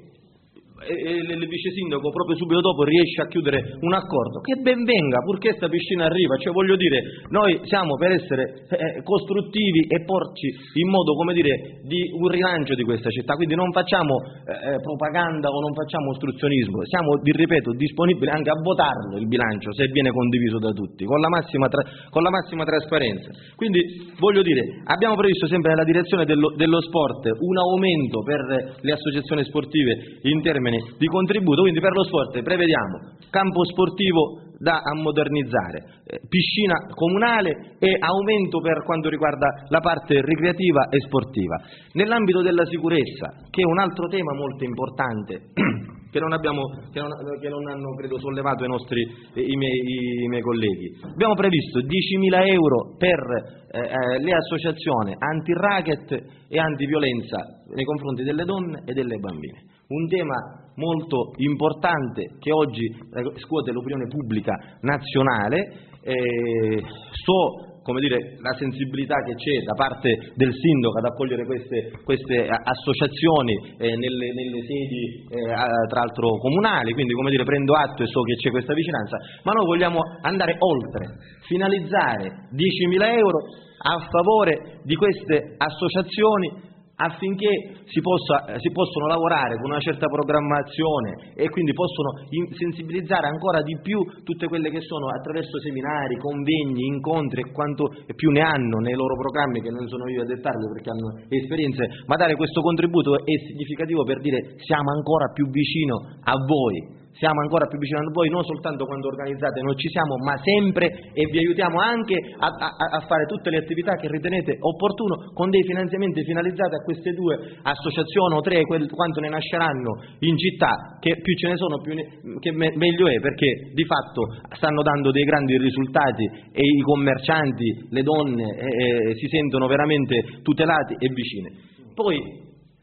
il vice sindaco proprio subito dopo riesce a chiudere un accordo, che ben venga, purché sta piscina arriva, cioè voglio dire, noi siamo per essere eh, costruttivi e porci in modo, come dire, di un rilancio di questa città, quindi non facciamo eh, propaganda o non facciamo ostruzionismo, siamo, vi ripeto, disponibili anche a votarlo il bilancio se viene condiviso da tutti, con la massima, tra, con la massima trasparenza. Quindi voglio dire, abbiamo previsto sempre nella direzione dello, dello sport un aumento per le associazioni sportive in termini di contributo, quindi per lo sport prevediamo campo sportivo da modernizzare, eh, piscina comunale e aumento per quanto riguarda la parte ricreativa e sportiva. Nell'ambito della sicurezza, che è un altro tema molto importante che non, abbiamo, che non, che non hanno credo sollevato i nostri eh, i, miei, i miei colleghi, abbiamo previsto diecimila euro per eh, eh, le associazioni anti-racket e anti-violenza nei confronti delle donne e delle bambine. Un tema molto importante che oggi scuote l'opinione pubblica nazionale. Eh, so, come dire, la sensibilità che c'è da parte del sindaco ad accogliere queste, queste associazioni eh, nelle, nelle sedi eh, tra l'altro comunali, quindi come dire prendo atto e so che c'è questa vicinanza, ma noi vogliamo andare oltre, finalizzare diecimila euro a favore di queste associazioni affinché si, possa, si possono lavorare con una certa programmazione e quindi possono sensibilizzare ancora di più tutte quelle che sono attraverso seminari, convegni, incontri e quanto più ne hanno nei loro programmi, che non sono io a dettarli perché hanno esperienze, ma dare questo contributo è significativo per dire siamo ancora più vicino a voi. Siamo ancora più vicini a voi, non soltanto quando organizzate noi ci siamo, ma sempre, e vi aiutiamo anche a, a, a fare tutte le attività che ritenete opportuno con dei finanziamenti finalizzati a queste due associazioni o tre, quel, quanto ne nasceranno in città, che più ce ne sono più ne, che me, meglio è, perché di fatto stanno dando dei grandi risultati e i commercianti, le donne eh, eh, si sentono veramente tutelati e vicine. Poi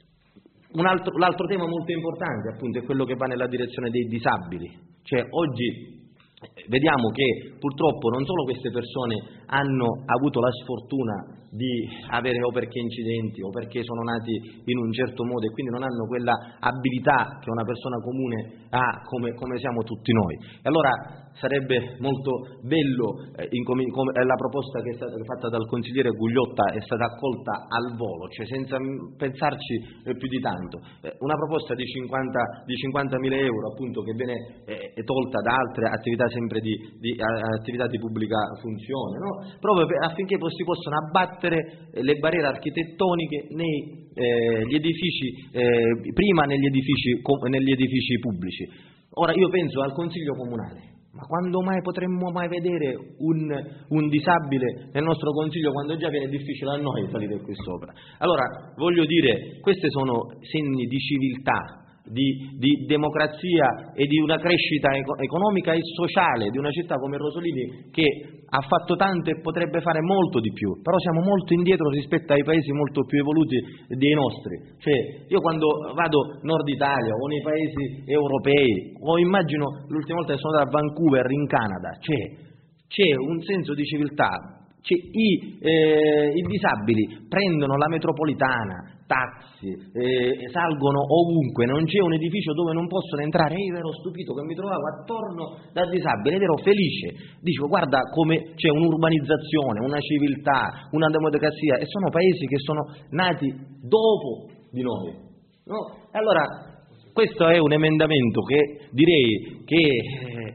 Un altro, l'altro tema molto importante appunto è quello che va nella direzione dei disabili, cioè oggi vediamo che purtroppo non solo queste persone hanno avuto la sfortuna di avere o perché incidenti o perché sono nati in un certo modo e quindi non hanno quella abilità che una persona comune ha come, come siamo tutti noi. E allora sarebbe molto bello, eh, in, com, com, eh, la proposta che è stata fatta dal consigliere Gugliotta è stata accolta al volo, cioè senza pensarci eh, più di tanto, eh, una proposta di cinquantamila euro appunto che viene eh, tolta da altre attività sempre di, di uh, attività di pubblica funzione, no? Proprio per, affinché si possano abbattere le barriere architettoniche nei eh, gli edifici, eh, prima negli edifici, negli edifici pubblici. Ora io penso al Consiglio Comunale, Ma quando mai potremmo mai vedere un, un disabile nel nostro Consiglio, quando già viene difficile a noi salire qui sopra? Allora, voglio dire, questi sono segni di civiltà, di, di democrazia e di una crescita eco- economica e sociale di una città come Rosolini, che ha fatto tanto e potrebbe fare molto di più, però siamo molto indietro rispetto ai paesi molto più evoluti dei nostri. Cioè, io quando vado Nord Italia o nei paesi europei, o immagino l'ultima volta che sono andato a Vancouver in Canada, c'è, c'è un senso di civiltà. Cioè, i, eh, i disabili prendono la metropolitana, taxi, eh, salgono ovunque, non c'è un edificio dove non possono entrare. Io ero stupito che mi trovavo attorno da disabili ed ero felice, dicevo guarda come c'è un'urbanizzazione, una civiltà, una democrazia, e sono paesi che sono nati dopo di noi, no? Allora questo è un emendamento che direi che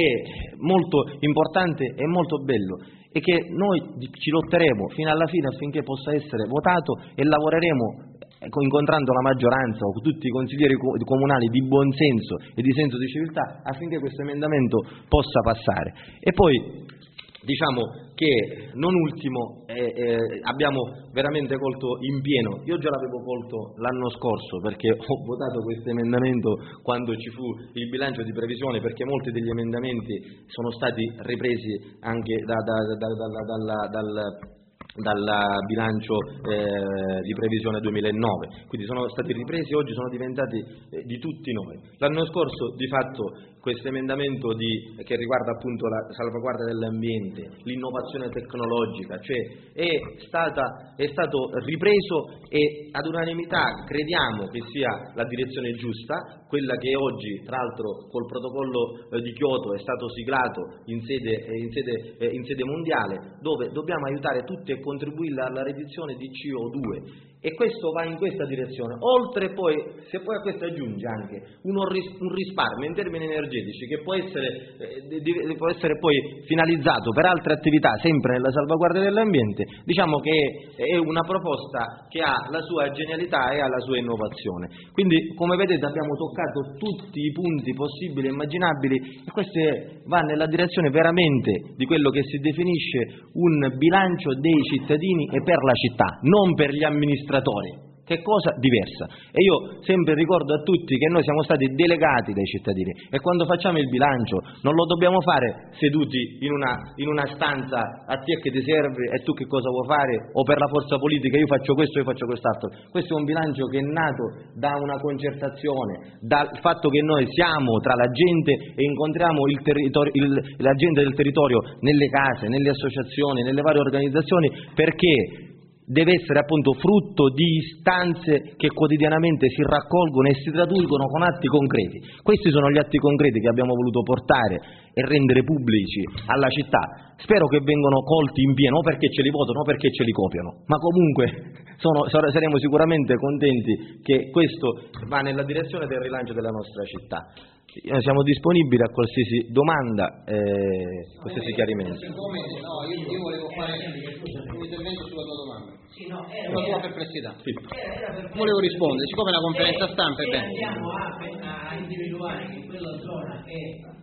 è molto importante e molto bello, e che noi ci lotteremo fino alla fine affinché possa essere votato, e lavoreremo incontrando la maggioranza o tutti i consiglieri comunali di buon senso e di senso di civiltà affinché questo emendamento possa passare. E poi diciamo che non ultimo eh, eh, abbiamo veramente colto in pieno, io già l'avevo colto l'anno scorso perché ho votato questo emendamento quando ci fu il bilancio di previsione, perché molti degli emendamenti sono stati ripresi anche da, da, da, da, da, dalla, dal dal bilancio eh, di previsione duemilanove, quindi sono stati ripresi e oggi sono diventati eh, di tutti noi. L'anno scorso di fatto questo emendamento di, che riguarda appunto la salvaguardia dell'ambiente, l'innovazione tecnologica, cioè è, stata, è stato ripreso, e ad unanimità crediamo che sia la direzione giusta, quella che oggi tra l'altro col protocollo eh, di Kyoto è stato siglato in sede, eh, in, sede, eh, in sede mondiale, dove dobbiamo aiutare tutti e contribuire alla riduzione di C O due. E questo va in questa direzione, oltre poi, se poi a questo aggiunge anche uno ris- un risparmio in termini energetici che può essere, eh, di, può essere poi finalizzato per altre attività, sempre nella salvaguardia dell'ambiente, diciamo che è una proposta che ha la sua genialità e ha la sua innovazione. Quindi, come vedete, abbiamo toccato tutti i punti possibili e immaginabili, e questo va nella direzione veramente di quello che si definisce un bilancio dei cittadini e per la città, non per gli amministratori, che è cosa diversa. E io sempre ricordo a tutti che noi siamo stati delegati dai cittadini, e quando facciamo il bilancio non lo dobbiamo fare seduti in una, in una stanza, a te che ti serve e tu che cosa vuoi fare, o per la forza politica io faccio questo, io faccio quest'altro. Questo è un bilancio che è nato da una concertazione, dal fatto che noi siamo tra la gente e incontriamo il territorio, il, la gente del territorio nelle case, nelle associazioni, nelle varie organizzazioni, perché deve essere appunto frutto di istanze che quotidianamente si raccolgono e si traducono con atti concreti. Questi sono gli atti concreti che abbiamo voluto portare e rendere pubblici alla città. Spero che vengano colti in pieno, o perché ce li votano o perché ce li copiano, ma comunque sono, saremo sicuramente contenti che questo va nella direzione del rilancio della nostra città. Siamo disponibili a qualsiasi domanda, eh, qualsiasi chiarimento. Siccome, no, io, io volevo fare un intervento sulla tua domanda, sì, no, era, sulla tua perplessità. Sì. Era, era per volevo rispondere, siccome la conferenza stampa è bene. Andiamo a, a individuare che in quella zona è,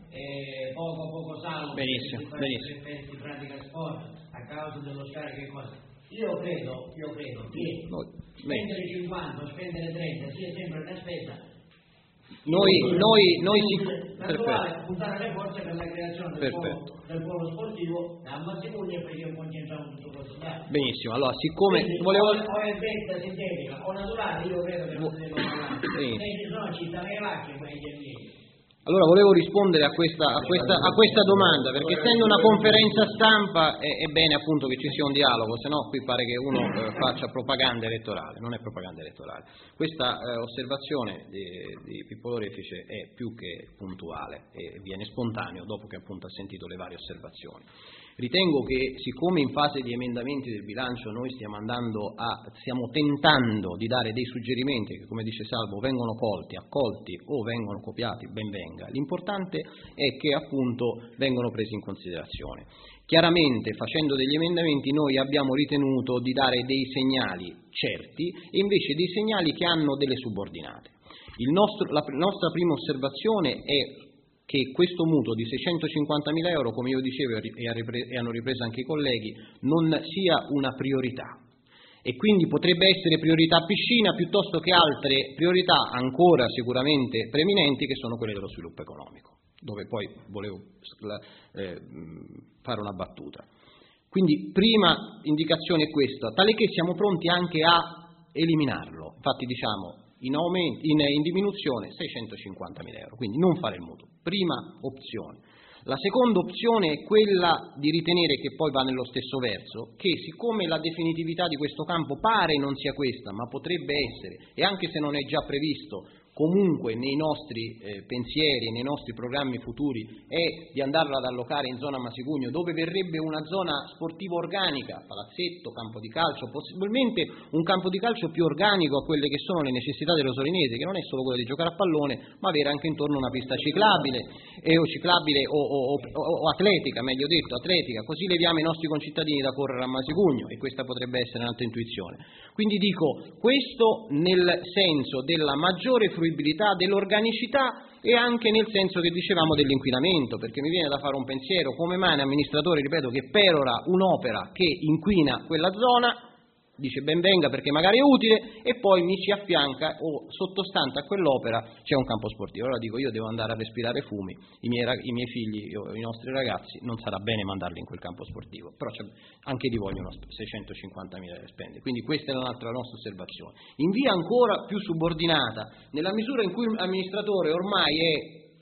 è poco poco salvo, benissimo, benissimo. Si pratica sport a causa dello scarico e cose. Io credo, io credo che no, spendere cinquanta o spendere trenta sia sempre una spesa. Noi, noi, noi si... Perfetto. Puntare le forze per la creazione del polo, del polo sportivo a Massimuglia, e poi concentriamo tutto questo. Benissimo, allora siccome quindi, volevo... o è betta sintetica o naturale, io credo che non si debba parlare. Se ci sono città le vacche, poi gli amici. Allora volevo rispondere a questa, a questa, a questa domanda, perché essendo una conferenza stampa è, è bene appunto che ci sia un dialogo, se no qui pare che uno eh, faccia propaganda elettorale, non è propaganda elettorale. Questa eh, osservazione di, di Pippo Lorefice è più che puntuale e viene spontaneo dopo che appunto ha sentito le varie osservazioni. Ritengo che siccome in fase di emendamenti del bilancio noi stiamo andando a, stiamo tentando di dare dei suggerimenti che, come dice Salvo, vengono colti, accolti o vengono copiati, ben venga. L'importante è che appunto vengono presi in considerazione. Chiaramente facendo degli emendamenti noi abbiamo ritenuto di dare dei segnali certi e invece dei segnali che hanno delle subordinate. Il nostro, la nostra prima osservazione è che questo mutuo di seicentocinquantamila euro, come io dicevo e hanno ripreso anche i colleghi, non sia una priorità. E quindi potrebbe essere priorità piscina piuttosto che altre priorità ancora sicuramente preminenti, che sono quelle dello sviluppo economico, dove poi volevo eh, fare una battuta. Quindi prima indicazione è questa, tale che siamo pronti anche a eliminarlo. Infatti diciamo in, aumento, in, in diminuzione seicentocinquantamila euro, quindi non fare il mutuo, prima opzione. La seconda opzione è quella di ritenere, che poi va nello stesso verso, che siccome la definitività di questo campo pare non sia questa, ma potrebbe essere, e anche se non è già previsto, comunque nei nostri eh, pensieri, nei nostri programmi futuri, è di andarla ad allocare in zona Masicugno, dove verrebbe una zona sportiva organica, palazzetto, campo di calcio, possibilmente un campo di calcio più organico a quelle che sono le necessità del rosolinese, che non è solo quello di giocare a pallone, ma avere anche intorno una pista ciclabile, e, o ciclabile o, o, o, o atletica, meglio detto, atletica, così leviamo i nostri concittadini da correre a Masicugno, e questa potrebbe essere un'altra intuizione. Quindi dico, questo nel senso della maggiore fruibilità, dell'organicità, e anche nel senso che dicevamo dell'inquinamento, perché mi viene da fare un pensiero: come mai un amministratore, ripeto, che perora un'opera che inquina quella zona, dice ben venga perché magari è utile, e poi mi ci affianca o sottostante a quell'opera c'è un campo sportivo. Allora dico, io devo andare a respirare fumi, i miei, i miei figli, io, i nostri ragazzi, non sarà bene mandarli in quel campo sportivo, però anche di vogliono seicentocinquantamila euro spende. Quindi questa è un'altra nostra osservazione. In via ancora più subordinata, nella misura in cui l'amministratore ormai è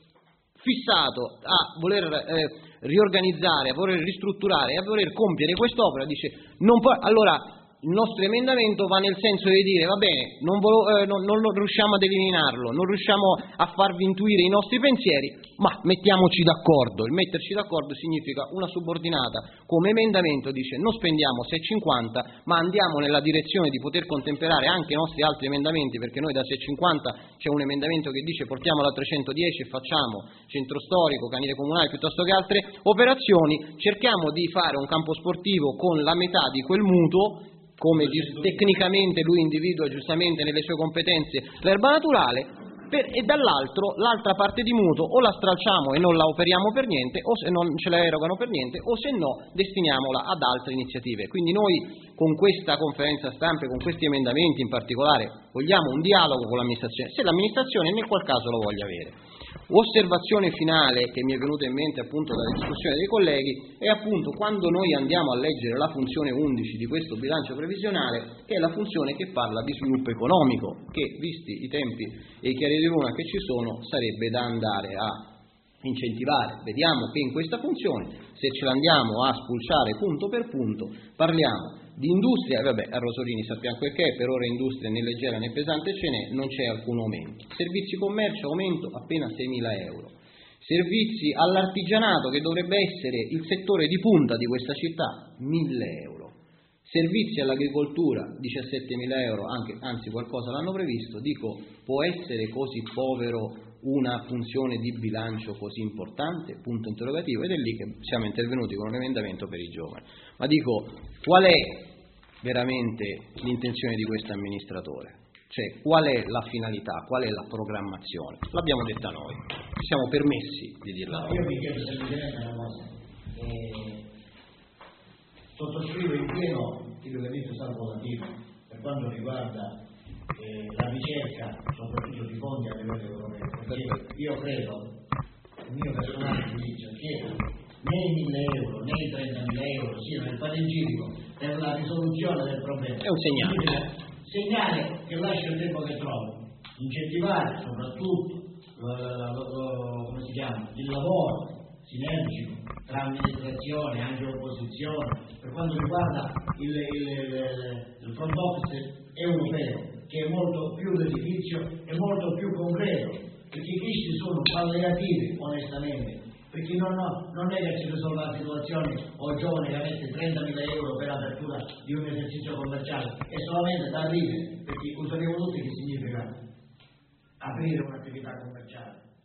fissato a voler eh, riorganizzare, a voler ristrutturare, a voler compiere quest'opera, dice non può, allora il nostro emendamento va nel senso di dire, va bene, non, volo, eh, non, non riusciamo ad eliminarlo, non riusciamo a farvi intuire i nostri pensieri, ma mettiamoci d'accordo. Il metterci d'accordo significa una subordinata come emendamento, dice non spendiamo seicentocinquanta, ma andiamo nella direzione di poter contemperare anche i nostri altri emendamenti, perché noi da seicentocinquanta c'è un emendamento che dice portiamolo a trecentodieci e facciamo centro storico, canile comunale, piuttosto che altre operazioni. Cerchiamo di fare un campo sportivo con la metà di quel mutuo, come tecnicamente lui individua giustamente nelle sue competenze l'erba naturale, per, e dall'altro l'altra parte di mutuo o la stralciamo e non la operiamo per niente, o se non ce la erogano per niente, o se no destiniamola ad altre iniziative. Quindi noi con questa conferenza stampa e con questi emendamenti in particolare vogliamo un dialogo con l'amministrazione, se l'amministrazione nel qual caso lo voglia avere. Osservazione finale che mi è venuta in mente appunto dalla discussione dei colleghi è appunto quando noi andiamo a leggere la funzione undici di questo bilancio previsionale, che è la funzione che parla di sviluppo economico, che visti i tempi e i chiari di luna che ci sono sarebbe da andare a incentivare. Vediamo che in questa funzione, se ce l'andiamo a spulciare punto per punto, parliamo di industria, vabbè, a Rosolini sappiamo quel che è, per ora industria né leggera né pesante ce n'è, non c'è alcun aumento. Servizi commercio, aumento appena seimila euro. Servizi all'artigianato, che dovrebbe essere il settore di punta di questa città, mille euro. Servizi all'agricoltura, diciassettemila euro, anche, anzi qualcosa l'hanno previsto. Dico, può essere così povero una funzione di bilancio così importante? Punto interrogativo. Ed è lì che siamo intervenuti con un emendamento per i giovani. Ma dico, qual è veramente l'intenzione di questo amministratore? Cioè, qual è la finalità, qual è la programmazione? L'abbiamo detta noi, ci siamo permessi di dirla. No, io mi chiedo semplicemente una cosa. Eh, sottoscrivo in pieno quello che ha detto Salvo Latino per quanto riguarda eh, la ricerca, soprattutto di fondi a livello europeo, perché io credo, il mio personale giudizio, che né i mille euro né i trentamila euro siano il panegirico per la risoluzione del problema. È un segnale. Segnale che lascia il tempo che trovo, incentivare soprattutto lo, lo, lo, come si chiama, il lavoro sinergico tra amministrazione e anche opposizione per quanto riguarda il, il, il, il front office europeo, che è molto più l'edifizio, è molto più concreto, perché questi sono palliativi onestamente, perché non, no, non è che si risolve la situazione o il giovane che mette trentamila euro per l'apertura di un esercizio commerciale, è solamente da ridere, perché useremo tutti che significa aprire un'attività commerciale.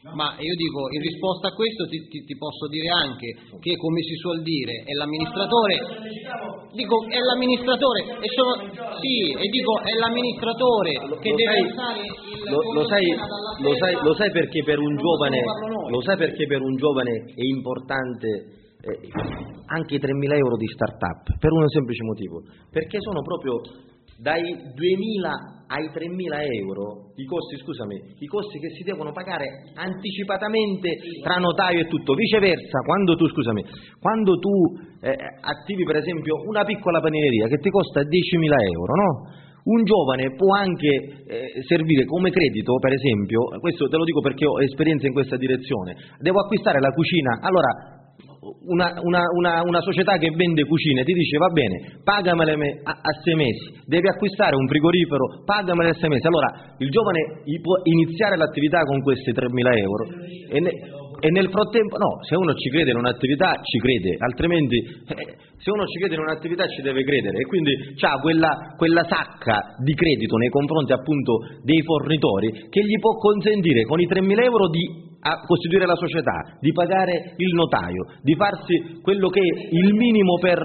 Ma io dico, in risposta a questo ti, ti, ti posso dire anche che, come si suol dire, è l'amministratore, dico, è l'amministratore, e sono, sì, e dico, è l'amministratore che lo deve sai, alzare il lo, lo sai, lo sai, lo sai perché per un non giovane, parlo noi. lo sai perché per un giovane è importante eh, anche i tremila euro di start-up? Per un semplice motivo, perché sono proprio dai duemila ai tremila euro i costi, scusami, i costi che si devono pagare anticipatamente tra notaio e tutto. Viceversa, quando tu, scusami, quando tu eh, attivi per esempio una piccola panineria che ti costa diecimila euro, no? Un giovane può anche eh, servire come credito, per esempio, questo te lo dico perché ho esperienza in questa direzione, devo acquistare la cucina, allora Una, una, una, una società che vende cucine ti dice va bene, pagamele a, a sei mesi, devi acquistare un frigorifero, pagamele a sei mesi. Allora il giovane può iniziare l'attività con questi tremila euro e, ne, e nel frattempo, no, se uno ci crede in un'attività ci crede, altrimenti eh, se uno ci crede in un'attività ci deve credere, e quindi c'ha quella, quella sacca di credito nei confronti appunto dei fornitori che gli può consentire con i tremila euro di a costituire la società, di pagare il notaio, di farsi quello che è il minimo per...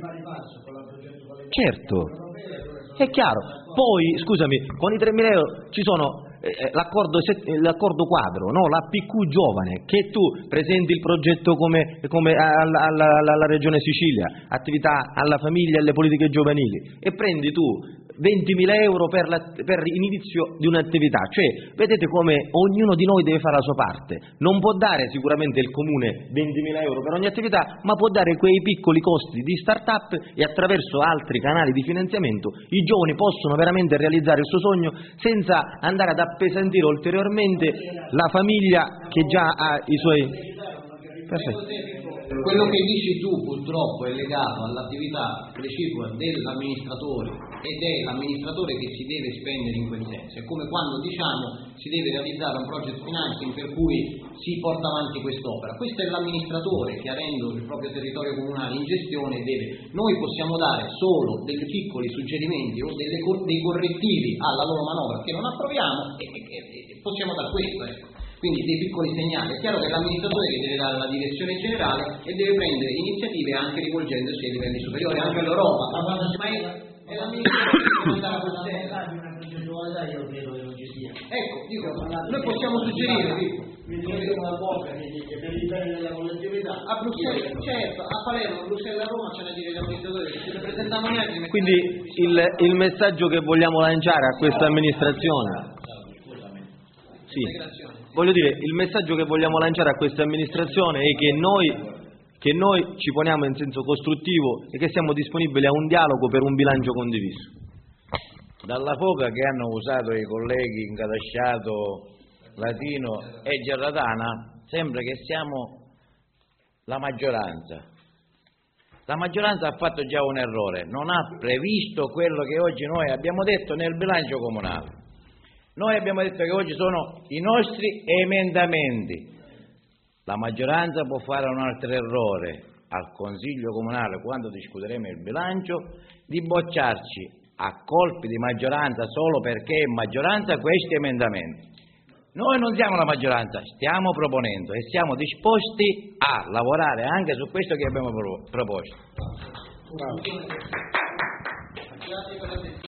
Certo, è chiaro. Poi, scusami, con i tremila euro ci sono eh, l'accordo, l'accordo quadro, no? l'A P Q giovane, che tu presenti il progetto come, come alla, alla, alla Regione Sicilia, attività alla famiglia e alle politiche giovanili, e prendi tu ventimila euro per, la, per l'inizio di un'attività. Cioè, vedete come ognuno di noi deve fare la sua parte. Non può dare sicuramente il comune ventimila euro per ogni attività, ma può dare quei piccoli costi di start-up, e attraverso altri canali di finanziamento i giovani possono veramente realizzare il suo sogno senza andare ad appesantire ulteriormente la famiglia che già ha i suoi... Perfetto. Quello che dici tu purtroppo è legato all'attività precipua dell'amministratore, ed è l'amministratore che si deve spendere in quel senso. È come quando diciamo si deve realizzare un project financing per cui si porta avanti quest'opera. Questo è l'amministratore che, avendo il proprio territorio comunale in gestione, deve. Noi possiamo dare solo dei piccoli suggerimenti o delle, dei correttivi alla loro manovra che non approviamo, e, e, e possiamo dare questo, ecco. Quindi dei piccoli segnali. È chiaro che è l'amministratore che deve dare la direzione generale e deve prendere iniziative anche rivolgendosi ai livelli superiori, anche all'Europa. Ma è, è l'amministratore che deve andare a questa una progettualità, io credo che non ci sia. Ecco, dico, noi possiamo suggerire, dico. Mi dico una cosa che dice per il bene della collettività. A Bruxelles, certo, a Palermo, a Bruxelles, a Roma c'è da dire gli amministratori che si rappresentano neanche. Quindi il, il messaggio che vogliamo lanciare a questa amministrazione, sì, voglio dire, il messaggio che vogliamo lanciare a questa amministrazione è che noi, che noi ci poniamo in senso costruttivo e che siamo disponibili a un dialogo per un bilancio condiviso. Dalla foga che hanno usato i colleghi Incadasciato, Latino e Gerratana sembra che siamo la maggioranza. La maggioranza ha fatto già un errore, non ha previsto quello che oggi noi abbiamo detto nel bilancio comunale. Noi abbiamo detto che oggi sono i nostri emendamenti. La maggioranza può fare un altro errore al Consiglio Comunale, quando discuteremo il bilancio, di bocciarci a colpi di maggioranza solo perché è maggioranza questi emendamenti. Noi non siamo la maggioranza, stiamo proponendo e siamo disposti a lavorare anche su questo che abbiamo proposto.